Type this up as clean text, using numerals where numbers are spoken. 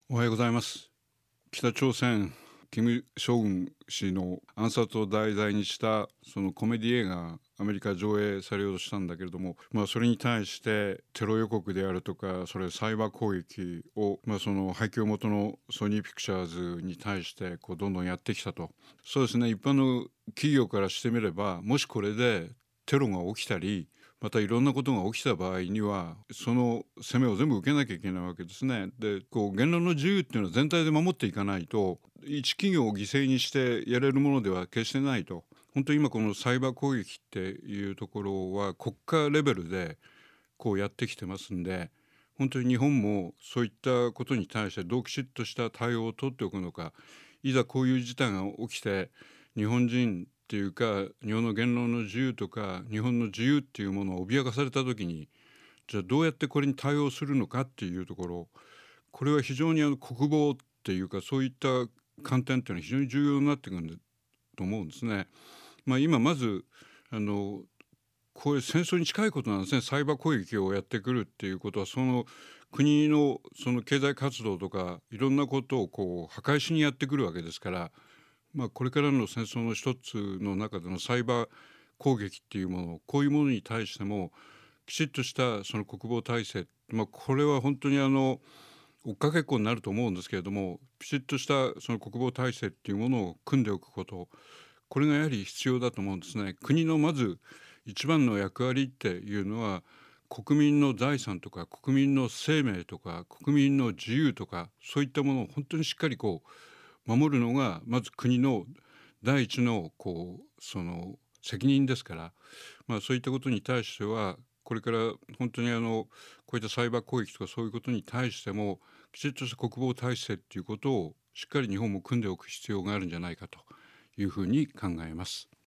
おはようございます。北朝鮮金正恩氏の暗殺を題材にしたそのコメディ映画アメリカ上映されようとしたんだけれども、それに対してテロ予告であるとか、それサイバー攻撃を、その背景元のソニーピクチャーズに対してどんどんやってきたと。そうですね、一般の企業からしてみれば、もしこれでテロが起きたり、またいろんなことが起きた場合にはその責めを全部受けなきゃいけないわけですね。で言論の自由っていうのは全体で守っていかないと、一企業を犠牲にしてやれるものでは決してないと。本当に今このサイバー攻撃っていうところは国家レベルでやってきてますんで、本当に日本もそういったことに対してどうきちっとした対応を取っておくのか。いざこういう事態が起きて日本人っていうか日本の言論の自由とか日本の自由っていうものを脅かされた時に、じゃあどうやってこれに対応するのかっていうところ、これは非常に国防っていうかそういった観点っていうのは非常に重要になってくるんだと思うんですね。今まずこういう戦争に近いことなんですね。サイバー攻撃をやってくるっていうことは、その国のその経済活動とかいろんなことを破壊しにやってくるわけですから、これからの戦争の一つの中でのサイバー攻撃っていうもの、こういうものに対してもきちっとしたその国防体制、これは本当に追っかけっこになると思うんですけれども、きちっとしたその国防体制っていうものを組んでおくこと、これがやはり必要だと思うんですね。国のまず一番の役割っていうのは、国民の財産とか国民の生命とか国民の自由とか、そういったものを本当にしっかり守るのがまず国の第一のその責任ですから、そういったことに対してはこれから本当にこういったサイバー攻撃とかそういうことに対してもきちっとした国防体制っていうことをしっかり日本も組んでおく必要があるんじゃないかというふうに考えます。